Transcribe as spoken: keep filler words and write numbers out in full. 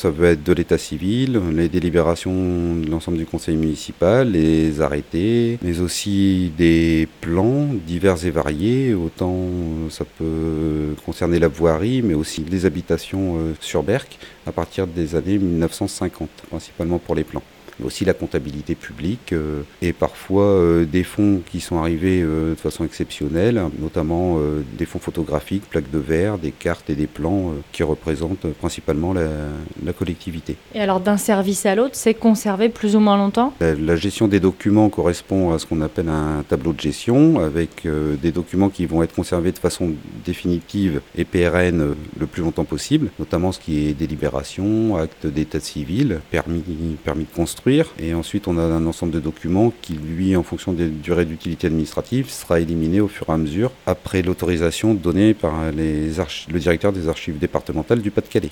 Ça peut être de l'état civil, les délibérations de l'ensemble du conseil municipal, les arrêtés, mais aussi des plans divers et variés. Autant euh, ça peut concerner la voirie, mais aussi les habitations euh, sur Berck à partir des années mille neuf cent cinquante, principalement pour les plans. Mais aussi la comptabilité publique euh, et parfois euh, des fonds qui sont arrivés euh, de façon exceptionnelle, notamment euh, des fonds photographiques, plaques de verre, des cartes et des plans euh, qui représentent euh, principalement la, la collectivité. Et alors d'un service à l'autre, c'est conservé plus ou moins longtemps? La, la gestion des documents correspond à ce qu'on appelle un tableau de gestion, avec euh, des documents qui vont être conservés de façon définitive et pérenne euh, le plus longtemps possible, notamment ce qui est délibération, acte d'état civil, permis, permis de construire. Et ensuite, on a un ensemble de documents qui, lui, en fonction des durées d'utilité administrative, sera éliminé au fur et à mesure après l'autorisation donnée par les archi- le directeur des archives départementales du Pas-de-Calais.